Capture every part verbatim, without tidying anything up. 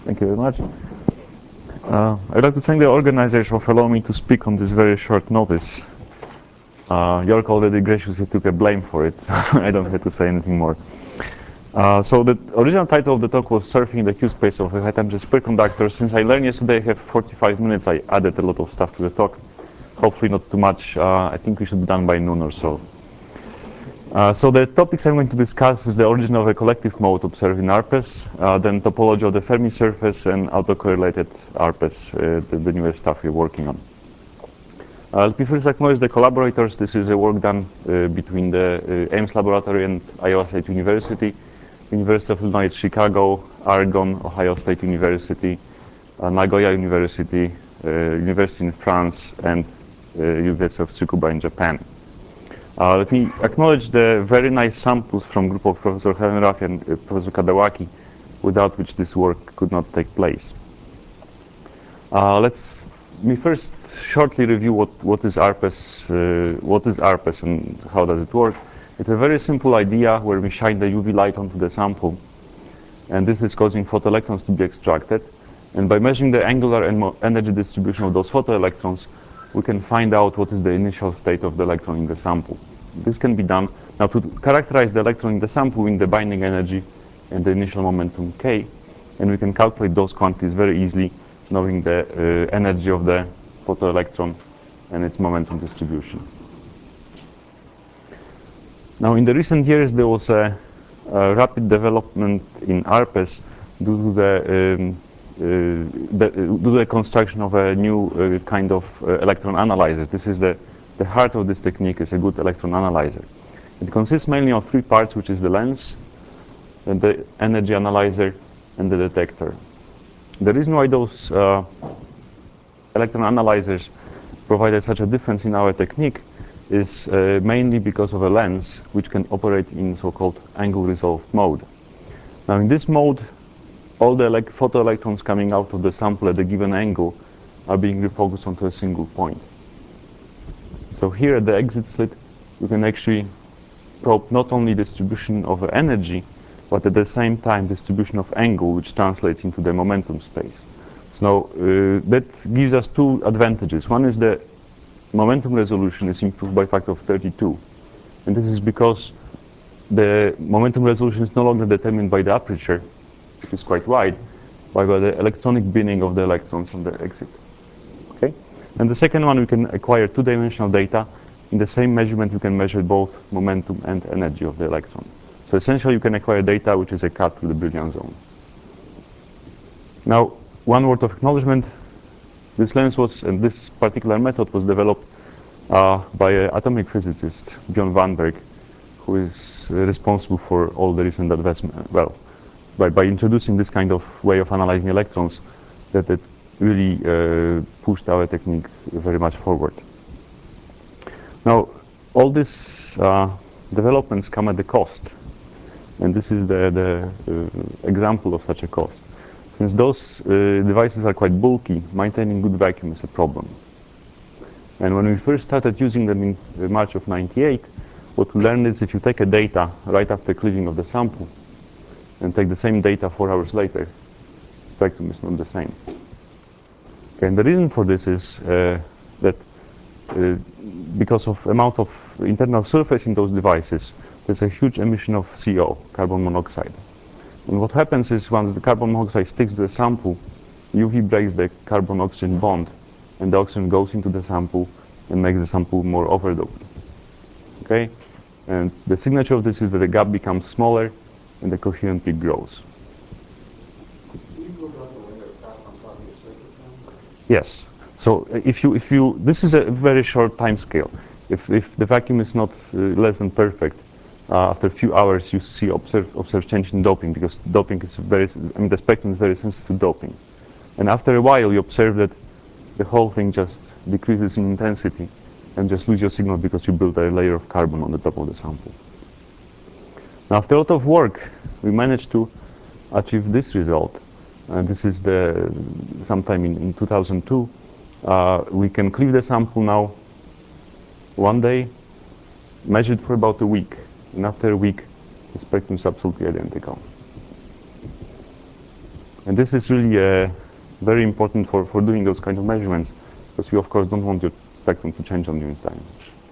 Thank you very much. Uh, I'd like to thank the organizers for allowing me to speak on this very short notice. Uh, Jörg already graciously took a blame for it. I don't have to say anything more. Uh, so the original title of the talk was Surfing the Q-space of a high-temperature superconductor. Since I learned yesterday I have forty-five minutes, I added a lot of stuff to the talk. Hopefully not too much. Uh, I think we should be done by noon or so. Uh, so the topics I'm going to discuss is the origin of a collective mode observed in ARPES, uh, then topology of the Fermi surface, and autocorrelated ARPES, uh, the, the newest stuff we're working on. Uh, let me first acknowledge the collaborators. This is a work done uh, between the uh, Ames Laboratory and Iowa State University, University of Illinois at Chicago, Argonne, Ohio State University, uh, Nagoya University, uh, University in France, and uh, University of Tsukuba in Japan. Uh, let me acknowledge the very nice samples from group of Professor Hellenrach and uh, Professor Kadawaki, without which this work could not take place. Uh, let's me first shortly review what, what is ARPES, uh, what is ARPES and how does it work. It's a very simple idea where we shine the U V light onto the sample, and this is causing photoelectrons to be extracted. And by measuring the angular and energy distribution of those photoelectrons, we can find out what is the initial state of the electron in the sample. This can be done. Now, to characterize the electron in the sample, we need the binding energy and the initial momentum K, and we can calculate those quantities very easily, knowing the uh, energy of the photoelectron and its momentum distribution. Now, in the recent years, there was a, a rapid development in ARPES due to the um, Uh, the, uh, do the construction of a new uh, kind of uh, electron analyzer. This is the, the heart of this technique, is a good electron analyzer. It consists mainly of three parts, which is the lens, and the energy analyzer, and the detector. The reason why those uh, electron analyzers provided such a difference in our technique is uh, mainly because of a lens which can operate in so-called angle resolved mode. Now, in this mode, all the like photoelectrons coming out of the sample at a given angle are being refocused onto a single point. So here at the exit slit, we can actually probe not only distribution of energy, but at the same time distribution of angle, which translates into the momentum space. So uh, that gives us two advantages. One is the momentum resolution is improved by a factor of thirty-two. And this is because the momentum resolution is no longer determined by the aperture, which is quite wide, by the electronic binning of the electrons on the exit. Okay? And the second one, we can acquire two-dimensional data. In the same measurement, we can measure both momentum and energy of the electron. So essentially, you can acquire data which is a cut through the Brillouin zone. Now, one word of acknowledgement. This lens was, and this particular method was developed uh, by an atomic physicist, Bjorn Vanberg, who is uh, responsible for all the recent advancement. Well, By, by introducing this kind of way of analyzing electrons, that it really uh, pushed our technique very much forward. Now, all these uh, developments come at a cost, and this is the, the uh, example of such a cost. Since those uh, devices are quite bulky, maintaining good vacuum is a problem. And when we first started using them in March of ninety-eight, what we learned is if you take a data right after cleaving of the sample, and take the same data four hours later, spectrum is not the same. Okay, and the reason for this is uh, that uh, because of amount of internal surface in those devices, there's a huge emission of C O, carbon monoxide. And what happens is once the carbon monoxide sticks to the sample, U V breaks the carbon-oxygen bond, and the oxygen goes into the sample and makes the sample more overdoped. Okay, and the signature of this is that the gap becomes smaller, and the coherent peak grows. Yes. So if you if you this is a very short time scale. If if the vacuum is not uh, less than perfect, uh, after a few hours you see observe observe change in doping, because doping is very I mean the spectrum is very sensitive to doping, and after a while you observe that the whole thing just decreases in intensity and just lose your signal because you build a layer of carbon on the top of the sample. Now, after a lot of work, we managed to achieve this result. And this is the sometime in, in two thousand two. Uh, we can cleave the sample now one day, measure it for about a week. And after a week, the spectrum is absolutely identical. And this is really uh, very important for, for doing those kind of measurements, because you of course don't want your spectrum to change on you in time.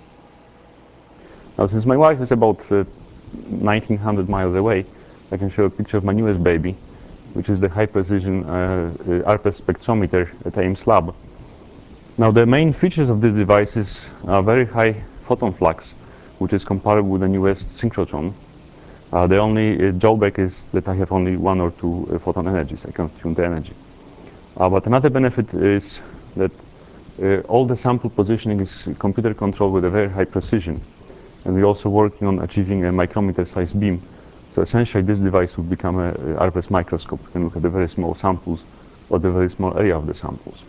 Now, since my wife is about uh, nineteen hundred miles away, I can show a picture of my newest baby, which is the high precision uh, uh, ARPES spectrometer at Ames Lab. Now, the main features of this device is a very high photon flux, which is comparable with the newest synchrotron. Uh, the only uh, drawback is that I have only one or two uh, photon energies. I can tune the energy. Uh, but another benefit is that uh, all the sample positioning is computer controlled with a very high precision. And we're also working on achieving a micrometer size beam. So essentially this device will become a, a ARPES microscope. You can look at the very small samples or the very small area of the samples.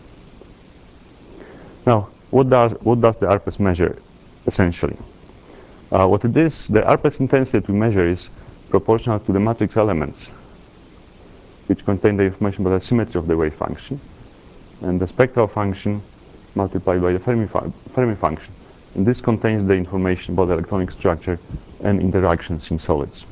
Now, what does, what does the ARPES measure essentially? Uh, what it is, the ARPES intensity that we measure is proportional to the matrix elements, which contain the information about the symmetry of the wave function, and the spectral function multiplied by the Fermi, fu Fermi function. And this contains the information about the electronic structure and interactions in solids.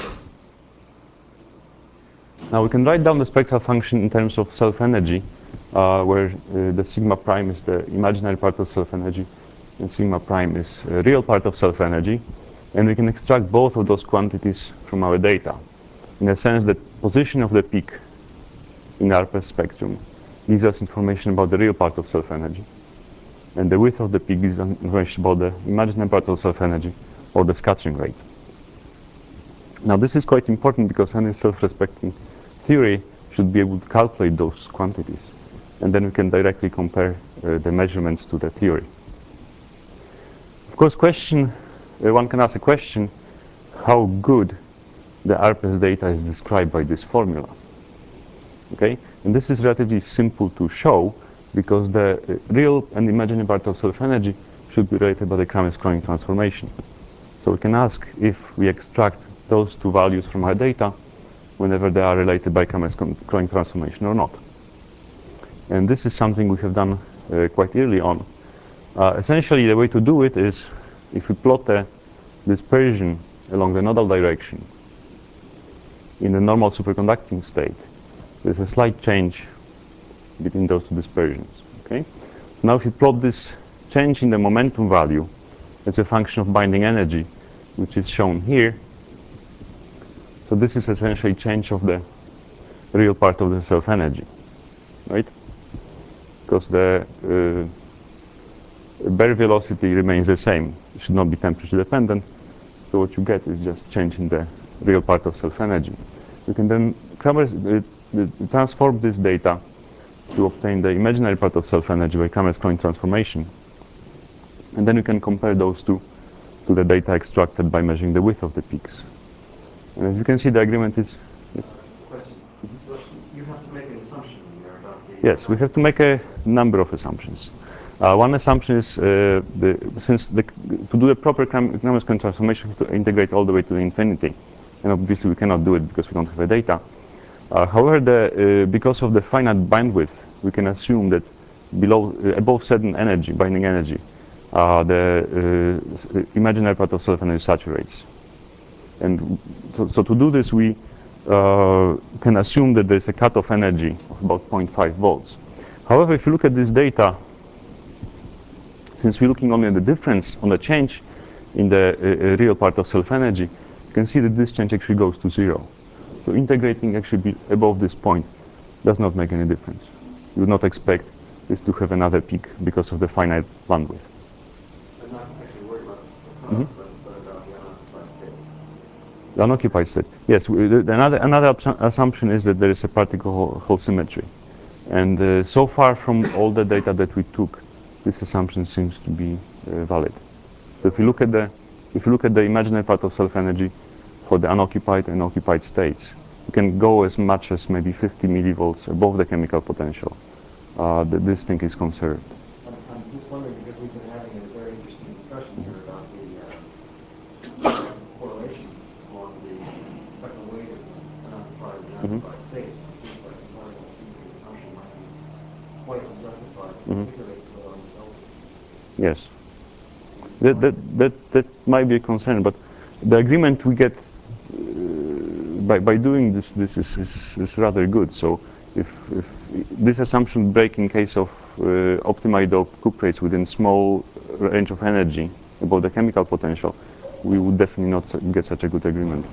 Now we can write down the spectral function in terms of self-energy, uh, where uh, the sigma prime is the imaginary part of self-energy, and sigma prime is a real part of self-energy. And we can extract both of those quantities from our data, in a sense that position of the peak in the ARPES spectrum gives us information about the real part of self-energy. And the width of the peak gives us information about the imaginary part of self-energy, or the scattering rate. Now this is quite important because any self-respecting theory should be able to calculate those quantities. And then we can directly compare uh, the measurements to the theory. Of course, question, uh, one can ask a question, how good the ARPES data is described by this formula. Okay? And this is relatively simple to show, because the uh, real and imaginary part of self-energy should be related by the Kramers-Kronig transformation. So we can ask if we extract those two values from our data whenever they are related by Kramers-Kronig transformation or not. And this is something we have done uh, quite early on. Uh, essentially, the way to do it is if we plot the dispersion along the nodal direction in the normal superconducting state, there's a slight change between those two dispersions. Okay? So now if you plot this change in the momentum value as a function of binding energy, which is shown here, so this is essentially change of the real part of the self-energy, right? Because the uh, bare velocity remains the same. It should not be temperature dependent. So what you get is just change in the real part of self-energy. You can then Kramers, uh, uh, transform this data to obtain the imaginary part of self-energy by Kramers-Kronig transformation. And then you can compare those two to the data extracted by measuring the width of the peaks. And as you can see, the agreement is... Yes. Question. So you have to make an assumption there about the... Yes, we have to make a number of assumptions. Uh, one assumption is, uh, the, since the, to do a proper Kramers-Kronig transformation, we have to integrate all the way to the infinity. And obviously we cannot do it because we don't have the data. Uh, however, the, uh, because of the finite bandwidth, we can assume that below, uh, above certain energy, binding energy, uh, the uh, imaginary part of self-energy saturates. And so, so to do this, we uh, can assume that there's a cutoff energy of about zero point five volts. However, if you look at this data, since we're looking only at the difference on the change in the uh, real part of self-energy, you can see that this change actually goes to zero. So integrating actually above this point does not make any difference. You would not expect this to have another peak because of the finite bandwidth. I'm not actually worried about the cutoff, Mm-hmm. but, but about the unoccupied states. The unoccupied state. Yes, we, the, another, another assumption is that there is a particle-Hall symmetry. And uh, so far from all the data that we took, this assumption seems to be uh, valid. So if you look at the, if you look at the imaginary part of self-energy for the unoccupied and occupied states, you can go as much as maybe fifty millivolts above the chemical potential. Uh, that this thing is conserved. I'm, I'm just wondering, because we've been having a very interesting discussion here about the uh, correlations along the spectral wave of unoccupied and Mm-hmm. occupied states. And it seems like the particle symmetry assumption might be quite unjustified, Mm-hmm. particularly for our intelligence. Yes. That, that, that, that might be a concern, but the agreement we get uh, by, by doing this, this is, is, is rather good. So If, if this assumption break in case of uh, optimally doped cuprates within small range of energy about the chemical potential, we would definitely not get such a good agreement.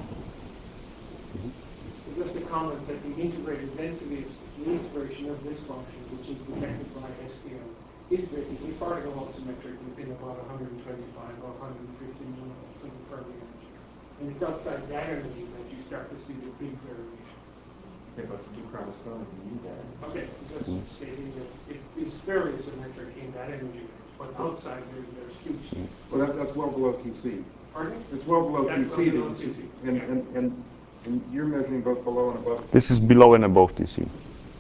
Just a comment that the integrated density, the integration of this function, which is detected by S T M, is basically particle Hall symmetric within about one hundred twenty-five or one hundred fifty millivolts of the Fermi energy. And it's outside that energy that you start to see the big variation. Okay, but to do chromoscopic, you need that. Okay, just stating that it is fairly symmetric in that energy range, but outside there, there's huge change. So that, that's well below T C. Pardon? It's well below That's T C. well below that- T C, And, yeah. and, and, and you're measuring both below and above. This is below and above T C.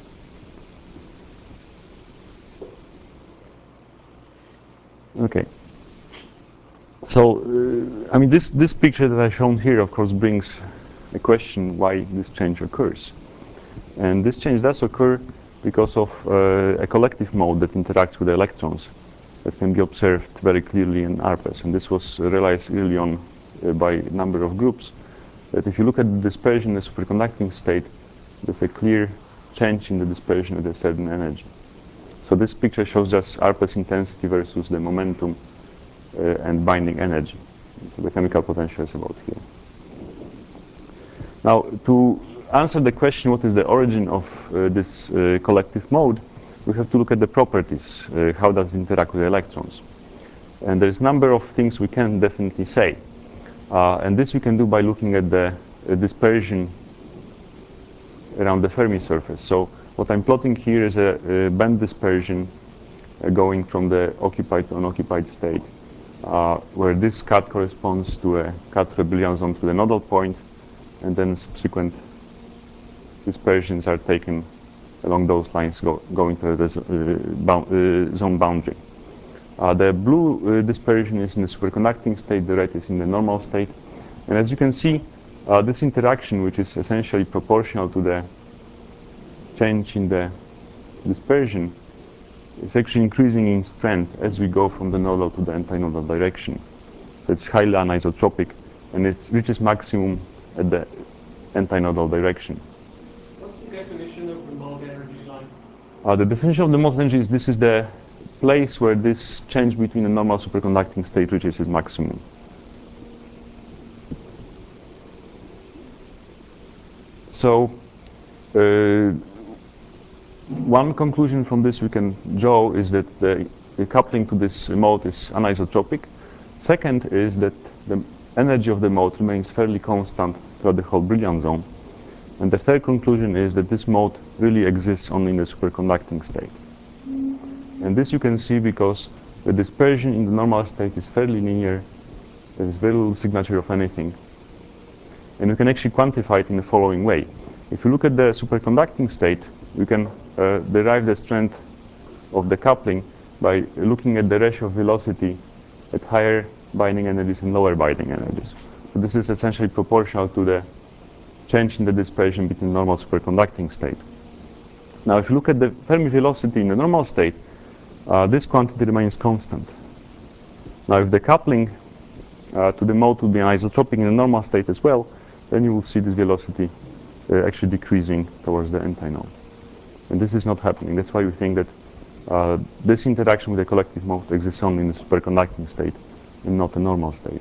Okay. So, uh, I mean, this, this picture that I've shown here, of course, brings a question why this change occurs. And this change does occur because of uh, a collective mode that interacts with the electrons that can be observed very clearly in ARPES. And this was realized early on uh, by a number of groups, that if you look at the dispersion in the superconducting state, there's a clear change in the dispersion at a certain energy. So this picture shows just ARPES intensity versus the momentum uh, and binding energy. So the chemical potential is about here. Now, to answer the question what is the origin of uh, this uh, collective mode, we have to look at the properties. Uh, how does it interact with the electrons? And there's a number of things we can definitely say. Uh, and this we can do by looking at the uh, dispersion around the Fermi surface. So what I'm plotting here is a, a band dispersion uh, going from the occupied to unoccupied state, uh, where this cut corresponds to a cut through a Brillouin zone to the nodal point, and then subsequent dispersions are taken along those lines go, going to the uh, bound, uh, zone boundary. Uh, the blue uh, dispersion is in the superconducting state, the red is in the normal state. And as you can see, uh, this interaction, which is essentially proportional to the change in the dispersion, is actually increasing in strength as we go from the nodal to the antinodal direction. So it's highly anisotropic, and it reaches maximum at the antinodal direction. What's the definition of the mode energy line? Uh, the definition of the mode energy is this is the place where this change between the normal superconducting state reaches its maximum. So, uh, one conclusion from this we can draw is that the, the coupling to this mode is anisotropic. Second is that the energy of the mode remains fairly constant throughout the whole Brillouin zone. And the third conclusion is that this mode really exists only in the superconducting state. And this you can see because the dispersion in the normal state is fairly linear. There is very little signature of anything. And you can actually quantify it in the following way. If you look at the superconducting state, you can uh, derive the strength of the coupling by looking at the ratio of velocity at higher binding energies and lower binding energies. So this is essentially proportional to the change in the dispersion between normal superconducting state. Now, if you look at the Fermi velocity in the normal state, uh, this quantity remains constant. Now, if the coupling uh, to the mode will be anisotropic in the normal state as well, then you will see this velocity uh, actually decreasing towards the antinode. And this is not happening. That's why we think that uh, this interaction with the collective mode exists only in the superconducting state and not the normal state.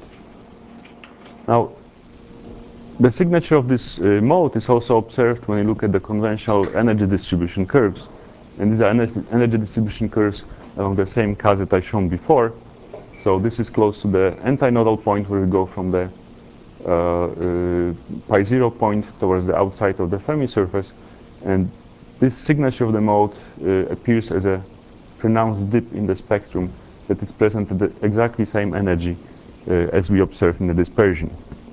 Now, the signature of this uh, mode is also observed when you look at the conventional energy distribution curves. And these are ener energy distribution curves along the same curve that I shown before. So this is close to the antinodal point where we go from the uh, uh, pi zero point towards the outside of the Fermi surface. And this signature of the mode uh, appears as a pronounced dip in the spectrum that is present at the exactly same energy uh, as we observe in the dispersion.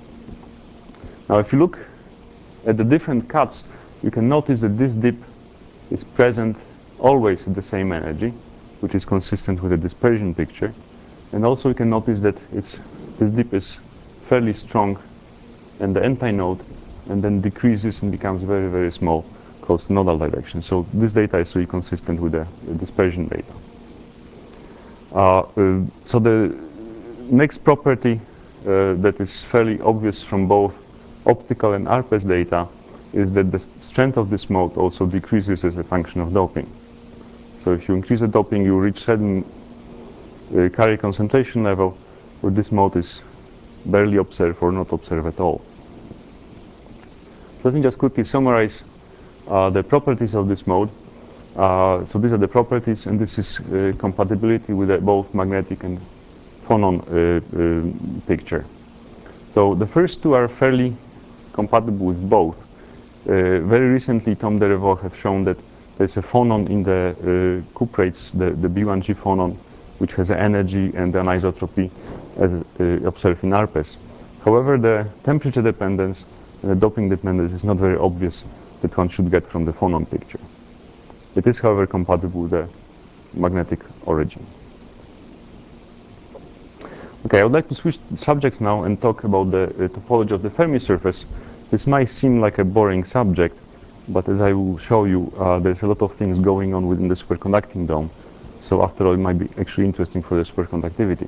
Now, if you look at the different cuts, you can notice that this dip is present always at the same energy, which is consistent with the dispersion picture. And also you can notice that it's, this dip is fairly strong in the antinode and then decreases and becomes very, very small close to nodal direction. So this data is really consistent with the, the dispersion data. Uh, uh, so the next property uh, that is fairly obvious from both optical and ARPES data is that the strength of this mode also decreases as a function of doping. So if you increase the doping, you reach certain uh, carrier concentration level where this mode is barely observed or not observed at all. Let me just quickly summarize uh, the properties of this mode. Uh, so these are the properties, and this is uh, compatibility with uh, both magnetic and phonon uh, uh, picture. So the first two are fairly compatible with both. Uh, very recently, Tom Derevaux have shown that there's a phonon in the uh, cuprates, the, the B one G phonon, which has an energy and anisotropy as uh, observed in ARPES. However, the temperature dependence and the doping dependence is not very obvious that one should get from the phonon picture. It is, however, compatible with the magnetic origin. Okay, I would like to switch subjects now and talk about the uh, topology of the Fermi surface. This might seem like a boring subject, but as I will show you, uh, there's a lot of things going on within the superconducting dome. So after all, it might be actually interesting for the superconductivity.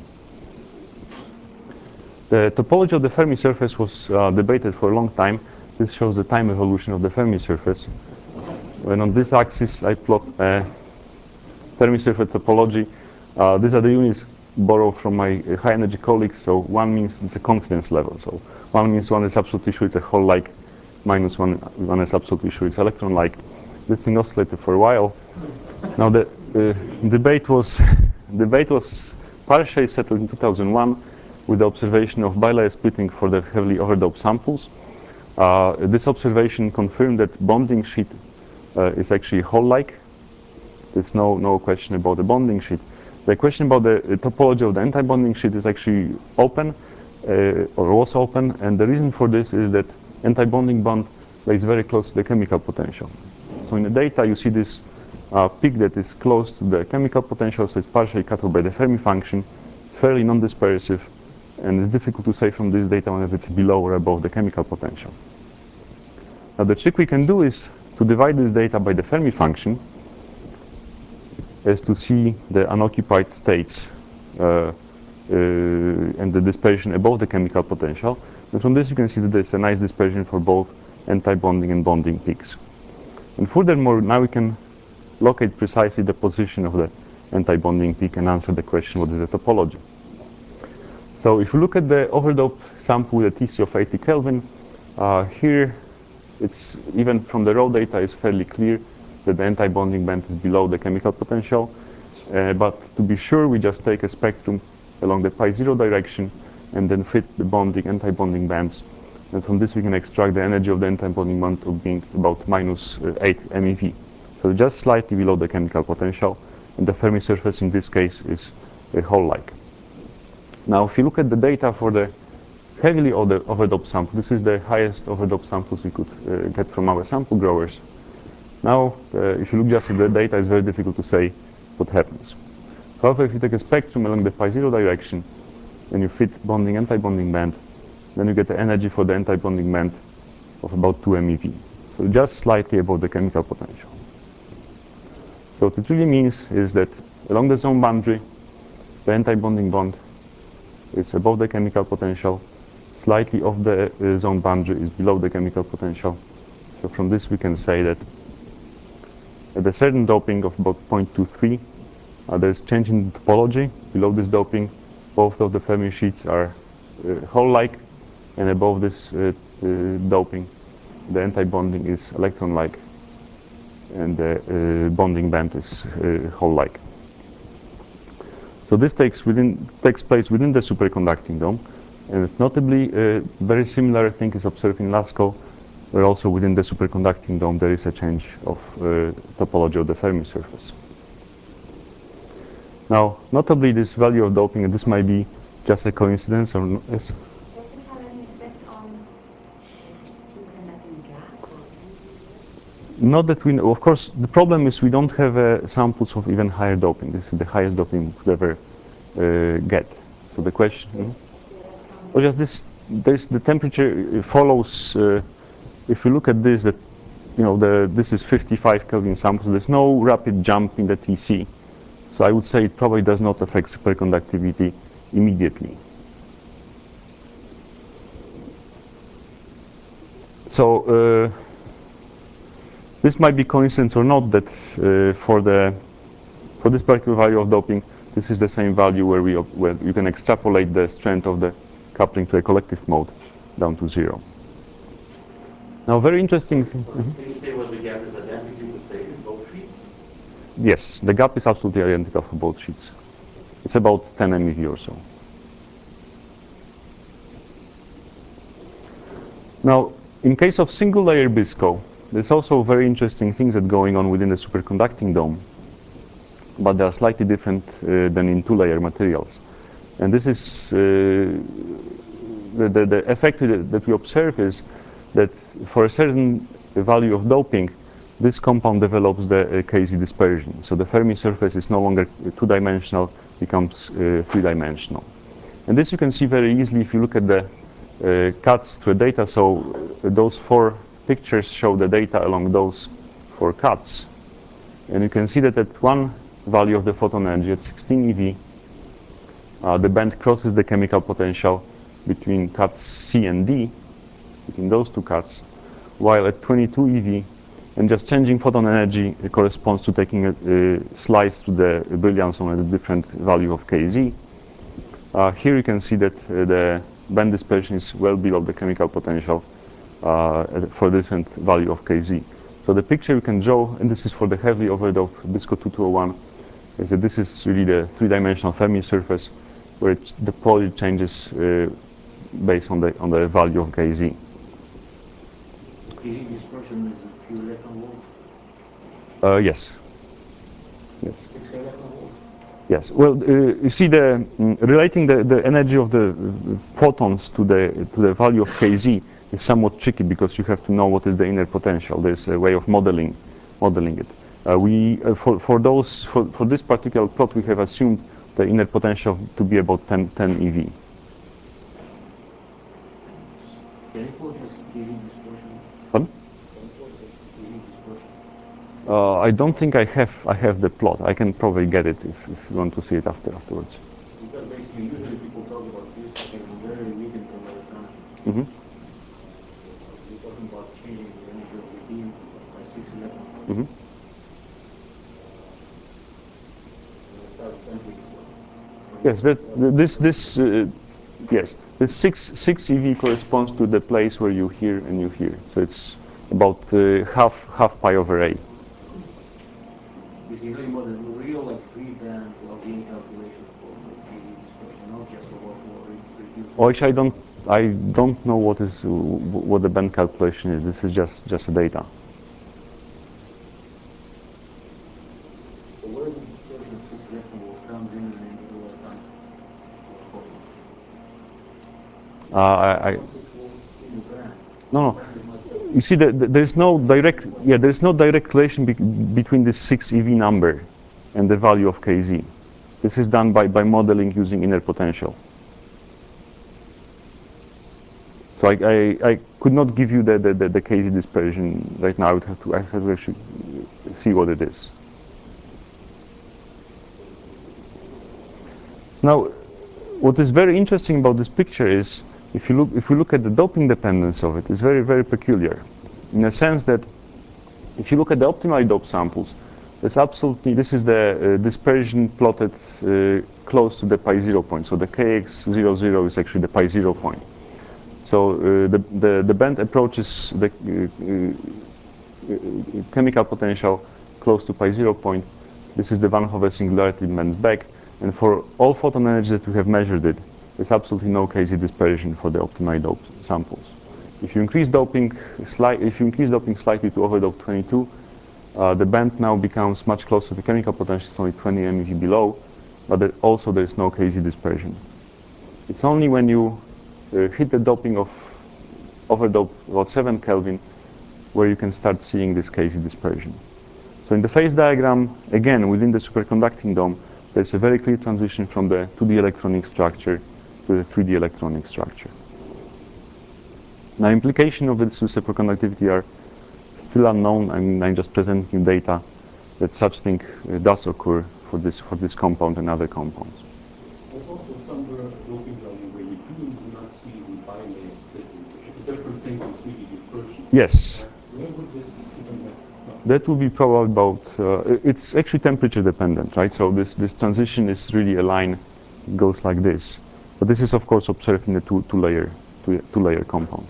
The topology of the Fermi surface was uh, debated for a long time. This shows the time evolution of the Fermi surface. And on this axis, I plot a Fermi surface topology. Uh, these are the units borrowed from my uh, high energy colleagues. So one means it's a confidence level. So one means one is absolutely sure it's a hole-like, minus one, one is absolutely sure it's electron-like. This thing oscillated for a while. Now the uh, debate was debate was partially settled in two thousand one with the observation of bilayer splitting for the heavily overdoped samples. Uh, this observation confirmed that bonding sheet uh, is actually hole-like. There's no no question about the bonding sheet. The question about the uh, topology of the anti-bonding sheet is actually open, uh, or was open, and the reason for this is that anti-bonding bond lays very close to the chemical potential. So in the data you see this uh, peak that is close to the chemical potential, so it's partially cut off by the Fermi function. It's fairly non-dispersive, and it's difficult to say from this data whether it's below or above the chemical potential. Now the trick we can do is to divide this data by the Fermi function, is to see the unoccupied states uh, uh, and the dispersion above the chemical potential. And from this you can see that there's a nice dispersion for both anti-bonding and bonding peaks. And furthermore, now we can locate precisely the position of the anti-bonding peak and answer the question, what is the topology? So if you look at the overdoped sample with a T C of eighty Kelvin, uh, here it's even from the raw data is fairly clear that the anti-bonding band is below the chemical potential. Uh, but to be sure, we just take a spectrum along the pi zero direction and then fit the bonding, anti-bonding bands. And from this we can extract the energy of the anti-bonding band of being about minus uh, eight MeV. So just slightly below the chemical potential. And the Fermi surface in this case is a hole-like. Now if you look at the data for the heavily overdoped sample, this is the highest overdoped samples we could uh, get from our sample growers. Now, uh, if you look just at the data, it's very difficult to say what happens. However, if you take a spectrum along the pi zero direction and you fit bonding, anti-bonding band, then you get the energy for the anti-bonding band of about two MeV. So just slightly above the chemical potential. So what it really means is that along the zone boundary, the anti-bonding bond is above the chemical potential, slightly off the uh, zone boundary is below the chemical potential. So from this we can say that at a certain doping of about zero point two three, uh, there is change in topology. Below this doping, both of the Fermi sheets are uh, hole-like, and above this uh, uh, doping, the anti-bonding is electron-like, and the uh, bonding band is uh, hole-like. So this takes within takes place within the superconducting dome, and notably, a uh, very similar thing is observed in LASCO, where also within the superconducting dome there is a change of uh, topology of the Fermi surface. Now, notably, this value of doping, and this might be just a coincidence, or no, yes? Does it have any effect on superconducting gas? Not that we know. Of course, the problem is we don't have uh, samples of even higher doping. This is the highest doping we could ever uh, get. So the question, hmm? Well, just this, this, the temperature follows. Uh, if you look at this, that you know, the this is fifty-five Kelvin sample. There's no rapid jump in the T C, so I would say it probably does not affect superconductivity immediately. So. Uh, this might be coincidence or not that uh, for the for this particular value of doping, this is the same value where we where you can extrapolate the strength of the coupling to a collective mode down to zero. Now, very interesting. Mm-hmm. Can you say whether the gap is identically the same in both sheets? Yes, the gap is absolutely identical for both sheets. It's about ten M E V or so. Now, in case of single layer BISCO, there's also very interesting things that are going on within the superconducting dome, but they are slightly different uh, than in two layer materials. And this is uh, the, the, the effect that, that we observe is that for a certain value of doping, this compound develops the uh, K Z dispersion. So the Fermi surface is no longer two-dimensional, becomes uh, three-dimensional. And this you can see very easily if you look at the uh, cuts to a data. So uh, those four pictures show the data along those four cuts. And you can see that at one value of the photon energy, at sixteen E V, uh, the band crosses the chemical potential between cuts C and D, between those two cuts, while at twenty-two E V, and just changing photon energy uh, corresponds to taking a uh, slice to the brilliance zone at a different value of K Z. Uh, here you can see that uh, the band dispersion is well below the chemical potential uh, for a different value of K Z. So the picture you can draw, and this is for the heavily overdoped BISCO two two oh one, is that this is really the three-dimensional Fermi surface where it, the polarity changes uh, based on the on the value of K Z. K Z dispersion is a few electron volts, Uh, yes. Yes. six electron volts. Yes. Well, uh, you see, the mm, relating the, the energy of the uh, photons to the to the value of K Z is somewhat tricky because you have to know what is the inner potential. There's a way of modeling modeling it. Uh, we uh, for for those for for this particular plot we have assumed the inner potential to be about ten, ten E V. Can you plot this K Z dispersion? Pardon? Can you plot this K Z dispersion? Uh, I don't think I have I have the plot. I can probably get it if, if you want to see it after afterwards. Because basically, usually people talk about this having very weakened conductivity. Mm-hmm. We're talking about changing the energy of the beam by six electron volts. Mm-hmm. And it starts bending. Yes, that th- this this uh, yes, the six six E V corresponds to the place where you hear and you hear. So it's about uh, half half pi over A. Is he doing more than real, like three band or gain calculation for K Z dispersion, not just for what for reduced? Oh, actually, I don't I don't know what is uh, what the band calculation is. This is just just a data. So where the dispersion of six electron volts comes in in the middle of time? Uh, I, I six volts in the band. no no. Band is much You see, the, the, there's no direct yeah there's no direct relation be- between this six E V number and the value of K Z. This is done by by modeling using inner potential. So I, I, I could not give you the, the, the, the K Z dispersion right now. I would have to I have to actually see what it is. Now, what is very interesting about this picture is if you look if we look at the doping dependence of it, it's very very peculiar, in a sense that if you look at the optimally doped samples, there's absolutely this is the uh, dispersion plotted uh, close to the pi zero point. So the K X zero zero is actually the pi zero point. So uh, the, the the band approaches the uh, uh, chemical potential close to pi zero point. This is the Van Hove singularity bends back, and for all photon energy that we have measured it, there's absolutely no K Z dispersion for the optimally doped samples. If you increase doping slight, if you increase doping slightly to overdope twenty-two, uh, the band now becomes much closer to the chemical potential. It's only twenty M E V below, but there also there is no K Z dispersion. It's only when you uh, hit the doping of overdope about seven Kelvin where you can start seeing this K Z dispersion. So in the phase diagram, again within the superconducting dome, there's a very clear transition from the two D electronic structure to the three D electronic structure. Now, implications of this superconductivity are still unknown. I mean, I'm just presenting data that such thing uh, does occur for this for this compound and other compounds. There's also some uh, doping value where you do not see the bilayer splitting, which is a different thing from three D dispersion. Yes. Uh, where would this even have, well, That will be probably about, uh, it's actually temperature dependent, right? So this, this transition is really a line, goes like this. But this is of course observed in the two, two layer, two, two layer compounds.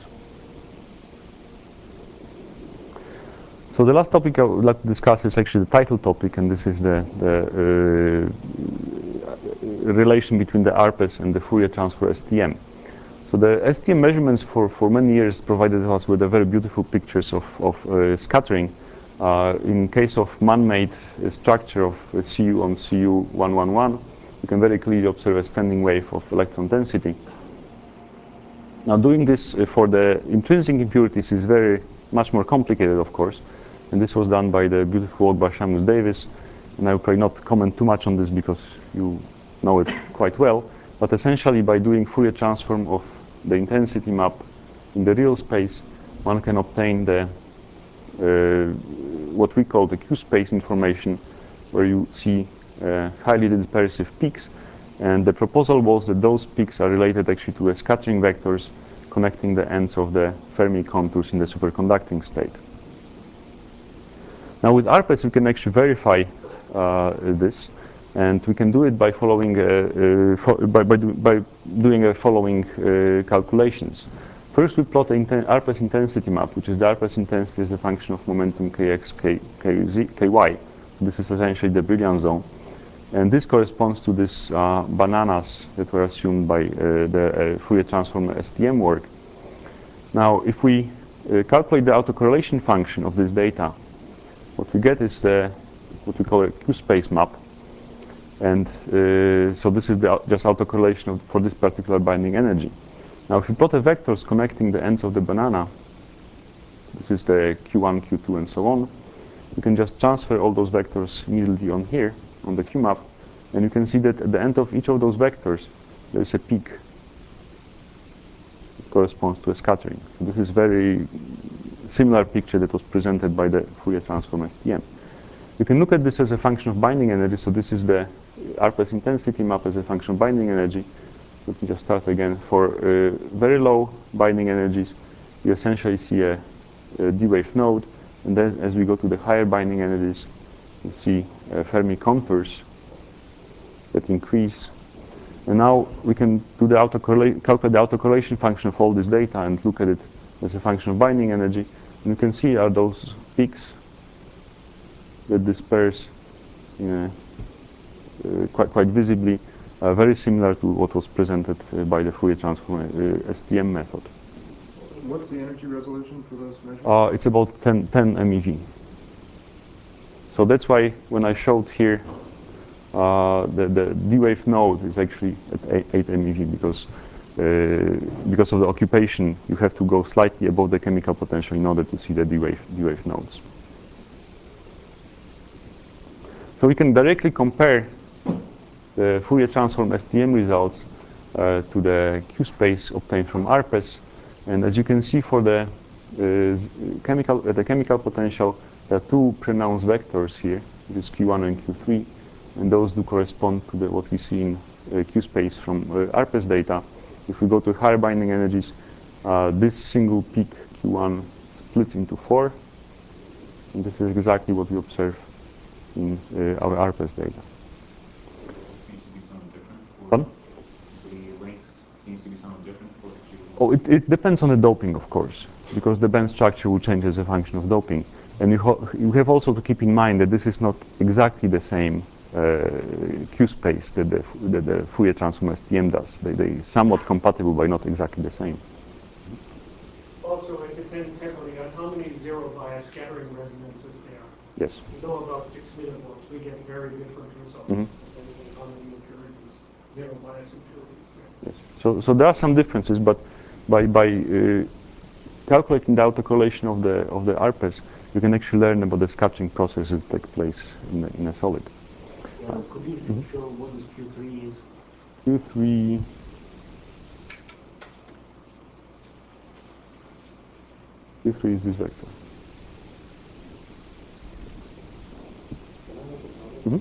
So the last topic I would like to discuss is actually the title topic, and this is the, the uh, relation between the A R P E S and the Fourier transform S T M. So the S T M measurements for, for many years provided us with a very beautiful pictures of, of uh, scattering. Uh, in case of man-made uh, structure of uh, C U on C U one one one, you can very clearly observe a standing wave of electron density. Now doing this uh, for the intrinsic impurities is very much more complicated, of course, and this was done by the beautiful work by Seamus Davis, and I will probably not comment too much on this because you know it quite well, but essentially by doing Fourier transform of the intensity map in the real space, one can obtain the uh, what we call the Q-space information, where you see uh, highly dispersive peaks, and the proposal was that those peaks are related actually to the scattering vectors connecting the ends of the Fermi contours in the superconducting state. Now with A R P E S we can actually verify uh, this, and we can do it by following uh, uh, fo by, by, do by doing a following uh, calculations. First we plot the A R P E S intensity map, which is the A R P E S intensity as a function of momentum kx, k, kz, ky. This is essentially the Brillouin zone, and this corresponds to these uh, bananas that were assumed by uh, the uh, Fourier transform S T M work. Now if we uh, calculate the autocorrelation function of this data, what we get is the what we call a Q-space map, and uh, so this is the just autocorrelation of, for this particular binding energy. Now if you plot the vectors connecting the ends of the banana, this is the Q one, Q two, and so on, you can just transfer all those vectors immediately on here, on the Q map, and you can see that at the end of each of those vectors, there is a peak. It corresponds to a scattering. So this is very similar picture that was presented by the Fourier transform S T M. You can look at this as a function of binding energy, so this is the A R P E S intensity map as a function of binding energy. Let me just start again. For uh, very low binding energies, you essentially see a, a D-wave node, and then as we go to the higher binding energies, you see uh, Fermi contours that increase. And now we can do the autocorrelation, calculate the autocorrelation function of all this data and look at it as a function of binding energy. And you can see are those peaks that disperse in a, uh, quite, quite visibly, uh, very similar to what was presented uh, by the Fourier transform uh, S T M method. What's the energy resolution for those measurements? Uh, it's about ten, ten MeV. So that's why when I showed here uh, the, the D-wave node is actually at eight, eight MeV, because uh, because of the occupation you have to go slightly above the chemical potential in order to see the D-wave D-wave nodes. So we can directly compare the Fourier transform S T M results uh, to the Q-space obtained from A R P E S, and as you can see for the uh, chemical uh, the chemical potential, there are two pronounced vectors here, which is Q one and Q three, and those do correspond to the, what we see in uh, Q-space from uh, A R P E S data. If we go to higher binding energies, uh, this single peak Q one splits into four, and this is exactly what we observe in uh, our A R P E S data. Seems to be somewhat different. For Pardon? the length seems to be somewhat different for the Q. Oh, it, it depends on the doping, of course, because the band structure will change as a function of doping. And you, ho you have also to keep in mind that this is not exactly the same uh, Q-space that the, that the Fourier transform S T M does. They, they somewhat compatible, but not exactly the same. Also, it depends heavily on how many zero bias scattering resonances there are. Yes. We go about six millivolts, we get very different results Mm-hmm. depending on how many impurities, zero bias impurities there. Yes. So, so there are some differences, but by, by uh, calculating the autocorrelation of the of the A R P E S, you can actually learn about the scattering process that take place in a, in a solid. Yeah, could you Mhm. show what this Q three is? Q three. Q three is this vector. Mm-hmm.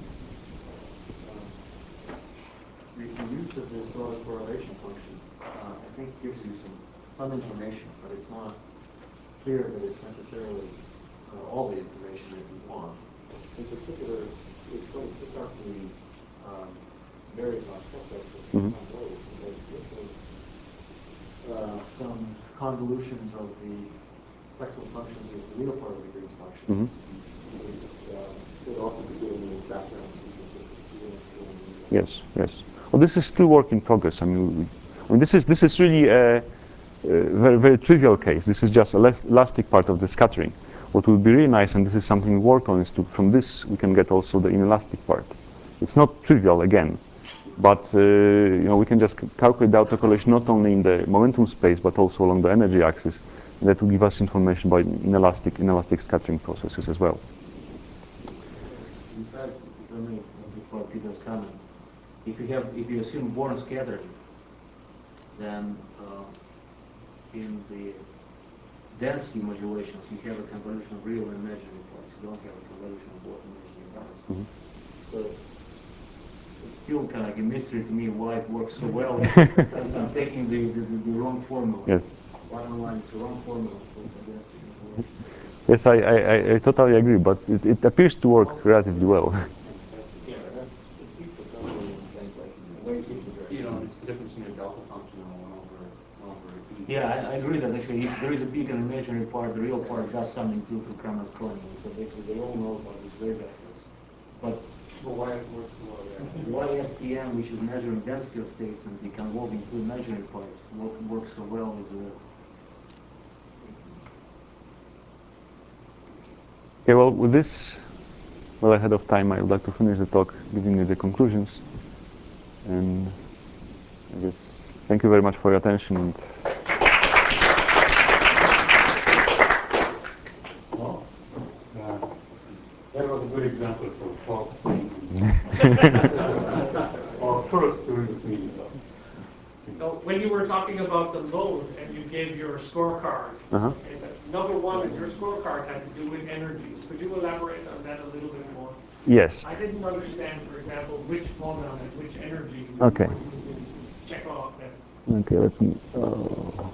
The, the use of this autocorrelation function, uh, I think, gives you some some information, but it's not clear that it's necessarily uh, all the information that you want. In particular, it's going to pick up the um, various aspects of Mhm. some ways, because it's a, uh, some convolutions of the spectral functions of the real part of the Green function. Mhm. Which, uh, could also be given the background features of the two and two and the- Yes, yes. Well, this is still work in progress. I mean, we, I mean this is this is really a, a very very trivial case. This is just a less elastic part of the scattering. What would be really nice, and this is something we work on, is to from this we can get also the inelastic part. It's not trivial again, but uh, you know we can just c- calculate the autocorrelation not only in the momentum space but also along the energy axis. And that will give us information about inelastic inelastic scattering processes as well. In fact, if I may, before Peter's comment, if you have, if you assume Born scattering, then uh, in the density modulations, you have a convolution of real and imaginary parts. You don't have a convolution of both imaginary parts. Mhm. So it's still kind of like a mystery to me why it works so well. I'm, I'm taking the, the, the, the wrong formula. Yes. Bottom line, it's the wrong formula for for density modulation. Yes, I, I, I- I totally agree, but it, it appears to work relatively well. Yeah, that's, it keeps the company in the same place. The way it keeps it You know, it's the difference between a delta function and a one over, one over e. Yeah, I, I agree that actually if there is a peak and imaginary part, the real part does something too through Cramer's Kroneman. So basically they all know about this wave vectors. But Well, why it works so well, yeah. why S T M, which is measuring density of states and the convolving two imaginary parts, work, works so well is a Okay, well, with this well ahead of time, I would like to finish the talk giving you the conclusions. And I guess thank you very much for your attention. And Well, uh, that was a good example for false statement. Or first during this meeting, so. So when you were talking about the load and you gave your scorecard, Uh-huh. okay, the number one in your scorecard had to do with energies. Could you elaborate on that a little bit more? yes, I didn't understand, for example, which phonon and which energy Okay. you would check off that. okay, let me. Uh,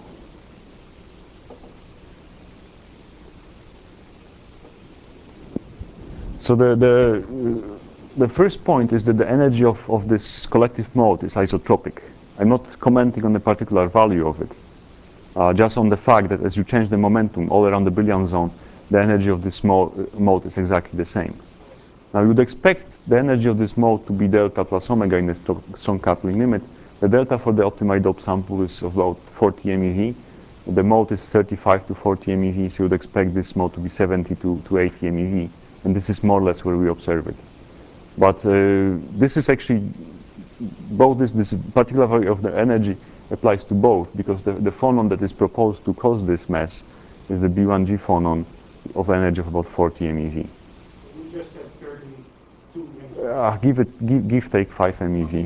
so the the the first point is that the energy of, of this collective mode is isotropic. I'm not commenting on the particular value of it, uh, just on the fact that as you change the momentum all around the Billian zone, the energy of this mo- uh, mode is exactly the same. Now you would expect the energy of this mode to be delta plus omega in the sto- strong coupling limit. The delta for the optimized dope sample is about forty MeV. The mode is thirty-five to forty MeV, so you would expect this mode to be seventy to, to eighty MeV. And this is more or less where we observe it. But uh, this is actually, both this, this particular value of the energy applies to both, because the, the phonon that is proposed to cause this mess is the B one G phonon of energy of about forty MeV. You just said thirty-two. Uh, give it, give, give take five MeV.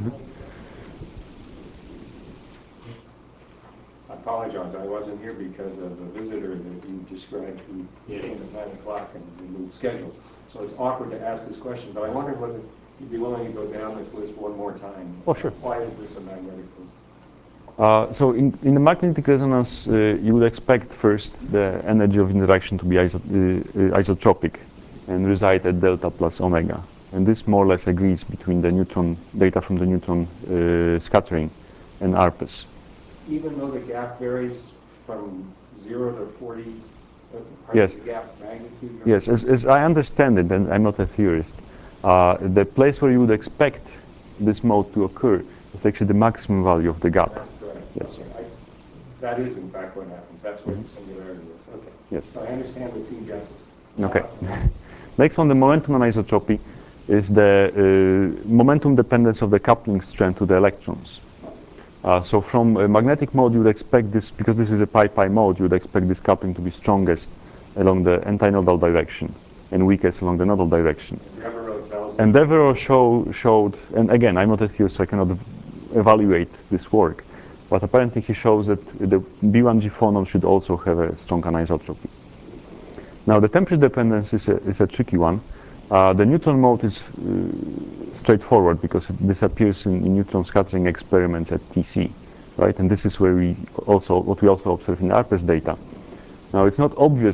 I apologize, I wasn't here because of the visitor that you described who came at nine o'clock and we moved schedules. So it's awkward to ask this question, but I wondered whether you'd be willing to go down this list one more time. Oh, sure. Why is this a magnetic loop? Uh, so in, in the magnetic resonance, uh, you would expect first the energy of interaction to be iso- uh, uh, isotropic and reside at delta plus omega. And this more or less agrees between the neutron data from the neutron uh, scattering and ARPES. Even though the gap varies from zero to forty, uh, Yes. the gap magnitude? Yes, as, as I understand it, and I'm not a theorist, uh, the place where you would expect this mode to occur is actually the maximum value of the gap. That's correct. Yes. Okay. I, that is in fact what happens. That's where the singularity is. Okay. Yes. So I understand the two guesses. Okay. Uh, Next on the momentum anisotropy is the uh, momentum dependence of the coupling strength to the electrons. Uh, so from a magnetic mode, you would expect this, because this is a pi-pi mode, you would expect this coupling to be strongest along the antinodal direction and weakest along the nodal direction. Devereaux tells us. And Devereaux show, showed, and again, I'm not a theorist, so I cannot evaluate this work, but apparently he shows that the B one G phonon should also have a strong anisotropy. Now, the temperature dependence is a, is a tricky one. Uh, the neutron mode is uh, straightforward because it disappears in, in neutron scattering experiments at T C, right? And this is where we also, what we also observe in ARPES data. Now, it's not obvious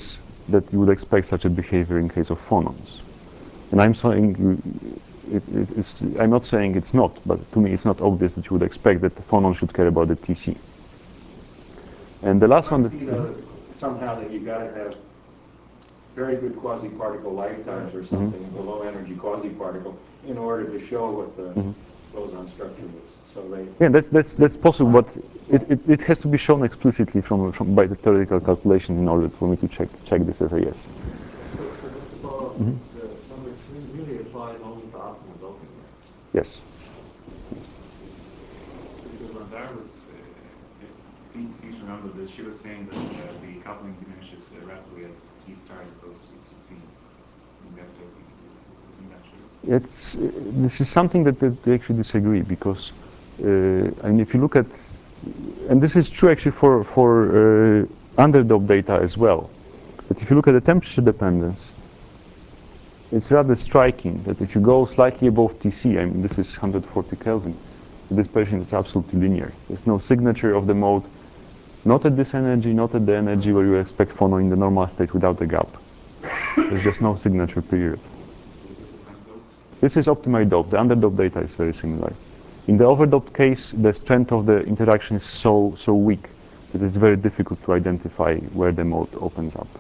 that you would expect such a behavior in case of phonons. And I'm saying you, it, it, it's, I'm not saying it's not, but to me it's not obvious that you would expect that the phonon should care about the T C. And the last one, that, You know, somehow that you got to have very good quasi-particle lifetimes or something, the low energy quasi-particle, in order to show what the Mhm. boson structure is. So they, yeah, that's that's that's possible, but it, it, it has to be shown explicitly from, from by the theoretical calculation in order for me to check check this as a yes. So, so just to follow up, Mhm. the number three really applies only to optimal doping, right? Yes. Because when Dara was, uh, I think seems to remember that she was saying that uh, the coupling diminishes uh, rapidly at T star as opposed to, to T in that doping. Isn't that true? It's, uh, this is something that, that they actually disagree because, uh, and if you look at, and this is true actually for, for uh, underdope data as well, but if you look at the temperature dependence, it's rather striking that if you go slightly above T C, I mean this is one hundred forty Kelvin, the dispersion is absolutely linear. There's no signature of the mode, not at this energy, not at the energy where you expect phonon in the normal state without a gap. There's just no signature period. This is optimally doped. The underdoped data is very similar. In the overdoped case, the strength of the interaction is so so weak that it's very difficult to identify where the mode opens up.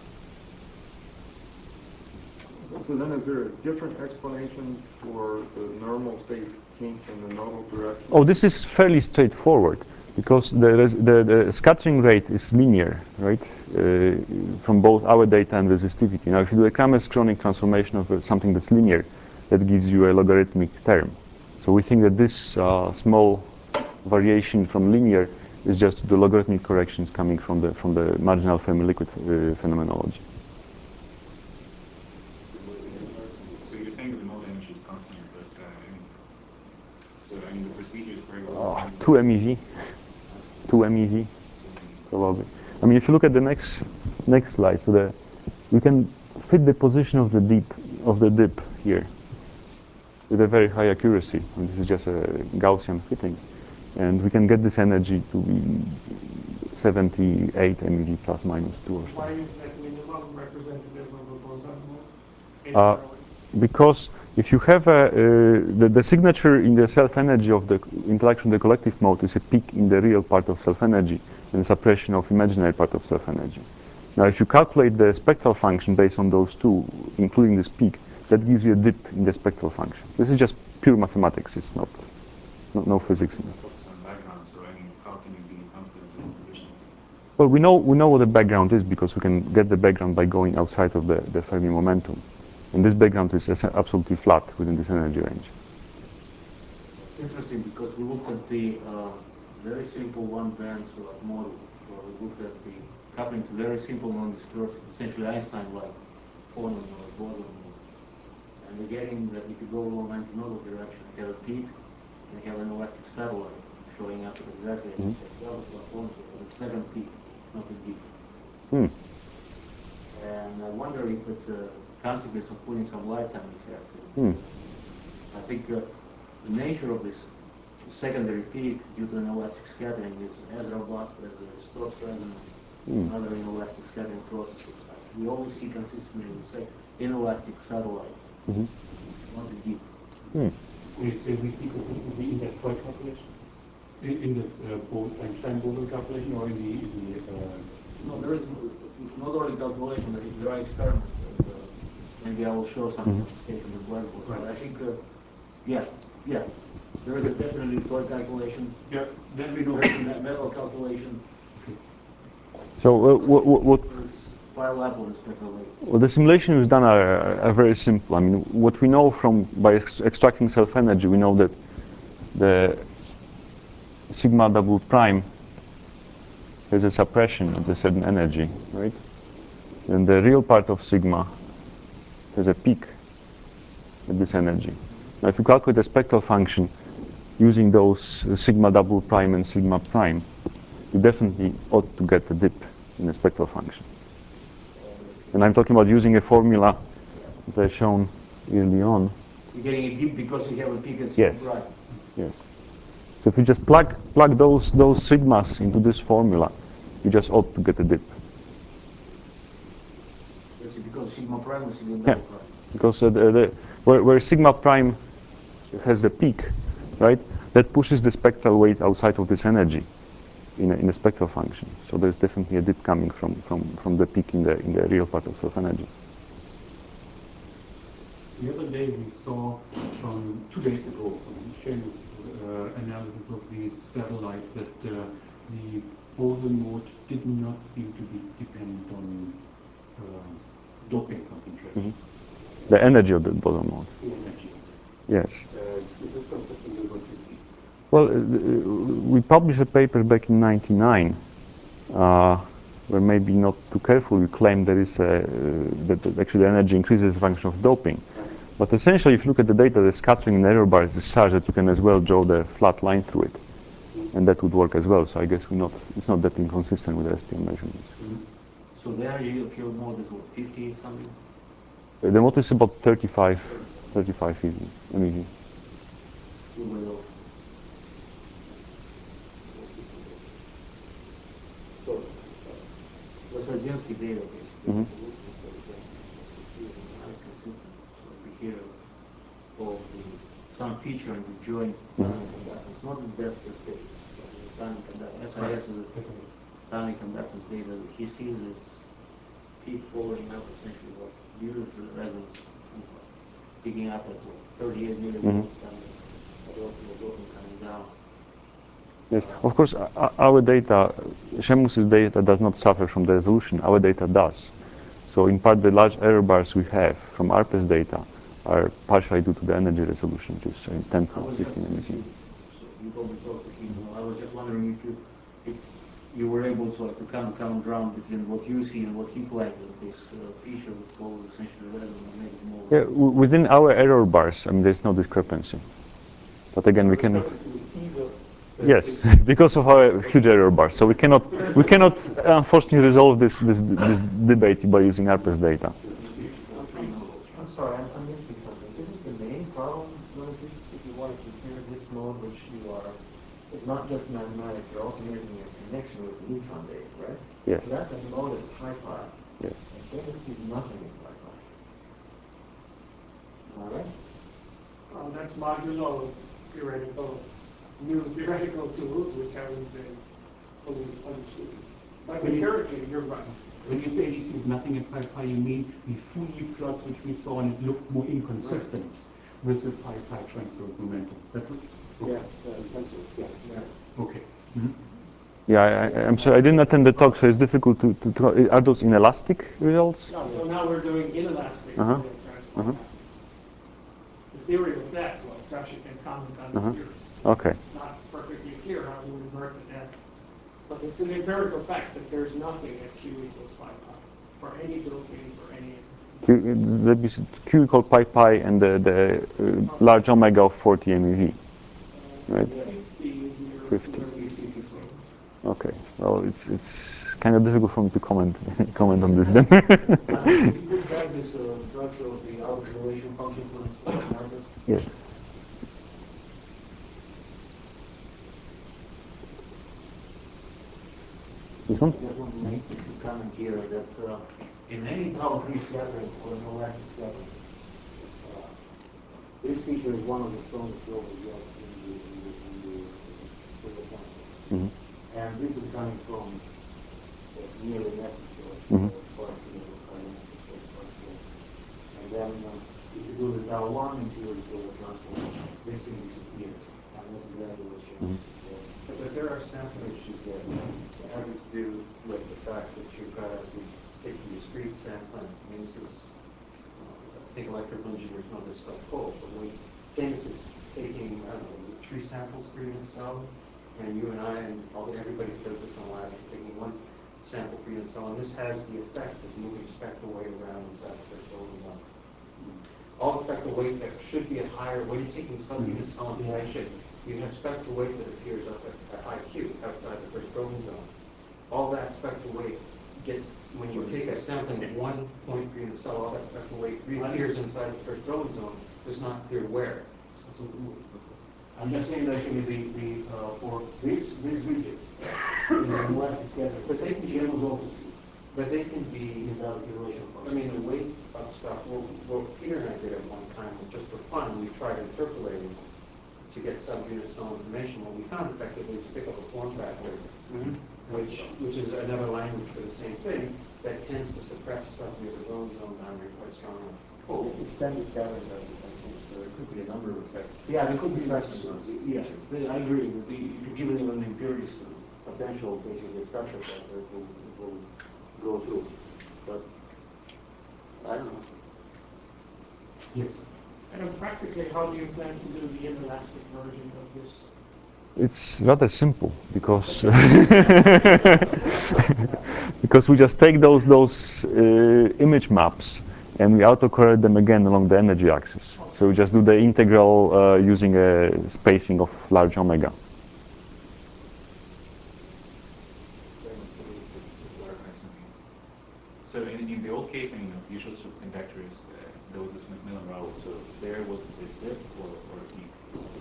So, so then is there a different explanation for the normal state kink in the nodal direction? Oh, this is fairly straightforward because the, res the, the scattering rate is linear, right, uh, from both our data and resistivity. Now, if you do a Kramers-Kronig transformation of uh, something that's linear, that gives you a logarithmic term. So we think that this uh, small variation from linear is just the logarithmic corrections coming from the from the marginal Fermi liquid uh, phenomenology. So you're saying that the mode energy is constant, but uh, I mean, so I mean the procedure is very well defined. two M E V, two M E V, probably. I mean, if you look at the next next slide, so the we can fit the position of the dip of the dip here with a very high accuracy. And this is just a Gaussian fitting, and we can get this energy to be seventy-eight M E V plus minus two or Why so. is that minimum representative of a boson mode? Uh, because if you have a, uh, the, the signature in the self-energy of the interaction with the collective mode is a peak in the real part of self-energy and a suppression of imaginary part of self-energy. Now, if you calculate the spectral function based on those two, including this peak, that gives you a dip in the spectral function. This is just pure mathematics. It's not, no, no physics in it. Focus on background, so I mean, how can you be confident in the condition? Well, we know we know what the background is because we can get the background by going outside of the, the Fermi momentum. And this background is absolutely flat within this energy range. Interesting, because we looked at the uh, very simple one-band sort of model, where we looked at the coupling to very simple non-dispersive, essentially Einstein-like phonon or boson mode. And we're getting that if you go along antinodal direction, you have a peak, and you have an elastic satellite showing up exactly as you said, well, plus one, but the second peak, it's not a deep. Hmm. And I wonder if it's a consequence of putting some lifetime effects in. Hmm. I think uh, the nature of this secondary peak due to inelastic scattering is as robust as a Stokes resonance and Hmm. other inelastic scattering processes. We always see consistently the same inelastic satellite, Mm-hmm. not the deep. Hmm. When you say we see consistently in that Freud calculation, in, in this uh, Einstein-Boson calculation, or in the, in the uh, No, there is not only calculation, but there are experiments. That, uh, maybe I will show some Mhm. demonstration with Blackboard. Right. But I think, uh, yeah, yeah, there is a definitely Freud calculation. yeah, then we know. There is a metal calculation. So uh, what, what, what There is file lab on the spectral rate. well, the simulation we've done are, are very simple. I mean, what we know from by ex extracting self-energy, we know that the sigma double prime has a suppression at a certain energy, right? And the real part of sigma has a peak at this energy. Now, if you calculate the spectral function using those uh, sigma double prime and sigma prime, you definitely ought to get a dip in the spectral function. And I'm talking about using a formula that I've shown early on. You're getting a dip because you have a peak at Yes. right. Yes. So if you just plug plug those those sigmas into this formula, you just ought to get a dip. with the Yeah, double prime. because uh, the, the, where, where sigma prime has the peak, right, that pushes the spectral weight outside of this energy in a, in a spectral function. So there's definitely a dip coming from, from, from the peak in the, in the real part of self-energy. The other day we saw, um, two days ago, from Seamus' uh, analysis of these satellites, that uh, the boson mode did not seem to be dependent on uh, doping concentration. Mm-hmm. The energy of the boson mode. The energy. Yes. Uh, this is consistent with what you see. Well, uh, we published a paper back in ninety-nine, uh, where maybe not too careful we claim there is a, uh, that, that actually the energy increases as a function of doping. But essentially, if you look at the data, the scattering in error bars is such that you can as well draw the flat line through it, and that would work as well. So I guess we're not, it's not that inconsistent with the S T M measurements. Mm-hmm. So the energy of your mode is what, fifty something? Uh, the mode is about thirty-five, thirty-five M E V. So, Losadinsky data basically. Mm-hmm. Nice consistent. So we hear of the some feature in the joint Mhm. tunneling conductance, not the depth state, but the tunneling conductance. S I S is a tunneling conductance data. He sees this peak following up essentially what due to the resonance picking up at what, thirty-eight millivolts, Mhm. and the optimal doping coming down. Yes, of course, uh, our data, Seamus' data does not suffer from the resolution. Our data does. So in part, the large error bars we have from ARPES data are partially due to the energy resolution, which is uh, ten I to was just, fifteen since you, M E V. so you probably talked to him, I was just wondering if you, if you were able to, like, to come to common ground between what you see and what he claimed that this uh, feature would cause essentially resonance and maybe more. Yeah, w within our error bars, I mean, there's no discrepancy. But again, we cannot. Yes, because of our huge error bar. So we cannot, we cannot unfortunately resolve this, this, this debate by using ARPES data. I'm sorry, I'm, I'm missing something. Isn't the main problem, Lord, if, if you want to compare this mode, which you are, it's not just mathematics, you're also making a connection with the neutron data, right? Yes. So that's a mode of pi pi. Yes. And Seamus sees nothing in pi pi. Am I right? Uh, that's modulo theoretical, new theoretical tools which haven't been fully understood. But empirically, you're right. When you say he sees nothing in pi pi, you mean the Fourier plots which we saw and it looked more inconsistent with the pi pi transfer momentum. That's what? Okay. Yeah, uh, essentially, yeah. yeah. Okay. Mm-hmm. Yeah, I, I'm sorry, I didn't attend the talk, so it's difficult to, to, to are those inelastic results? No, so now we're doing inelastic Uh-huh. Fourier transform. Uh-huh. The theory of that, well, Sasha can comment on the Uh-huh. theory. Okay. It's not perfectly clear how you invert the net. But it's an empirical fact that there's nothing at Q equals pi pi for any doping, for any. Q, let me see, Q equal pi pi and the, the uh, large omega of forty M E V. Right. fifty is near fifty. where we see the same. Okay. Well, it's it's kind of difficult for me to comment comment on this then. I mean, if you could grab this uh, structure of the outer correlation function for Marcus. Yes. This one? I just want to make a comment here that uh, in any tau three scattering or an elastic scattering, uh, this feature is one of the strongest drovers yet in the in the in the Fourier transform. Mm-hmm. And this is coming from uh, nearly message of Mhm. particle particle. And then uh, if you do the tau one into your Fourier transform, this thing disappears. And that's exactly what you Mhm. But, but there are sampling issues there that have to do with the fact that you've got to be taking discrete sampling. I mean, this is, uh, I think electrical engineers know this stuff cold, but when Seamus is taking, I don't know, was it three samples per unit cell, and you and I and all the, everybody who does this on lab are taking one sample per unit cell, and this has the effect of moving spectral weight around inside the first doping zone. All the spectral weight that should be at higher, when you're taking sub-unit cell information, you have spectral weight that appears up at, at high Q, outside the first doping zone. All that spectral weight gets, when you take a sampling at one point per unit cell, all that spectral weight reappears inside the first doping zone, it's not clear where. So, I'm just saying that actually the, the uh, for this this region is an elastic scattering, but technically it was also seen. But they can be, I mean, the weight of stuff, well, well, Peter and I did at one time, just for fun, we tried interpolating to get subunit cell information. What we found effectively is pick up a form factor, which which is another language for the same thing, that tends to suppress stuff near the bone zone boundary quite strongly. Oh, extended scattering does essentially, so there could be a number of effects. Yeah, there could be effects. Yeah, I agree. With the, if you give it an impurity potential, basically a structure factor, it will, it will go through. But I don't know. Yes. And practically, how do you plan to do the inelastic version of this? It's rather simple because because we just take those those uh, image maps and we autocorrelate them again along the energy axis. So we just do the integral uh, using a spacing of large omega. So in, in the old case, I mean, of usual inductors, uh, there was this Macmillan row. So there was a dip or, or a peak.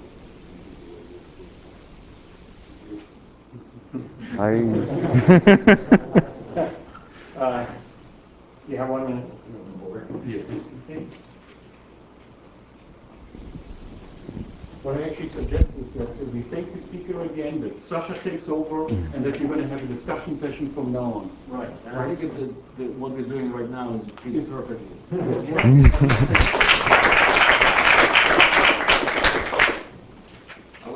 I uh, you have one minute. Yeah. Okay. What I actually suggest is that we take the speaker again, that Sasha takes over, and that you're going to have a discussion session from now on. Right. And I think that the, the, what we're doing right now is pretty perfect.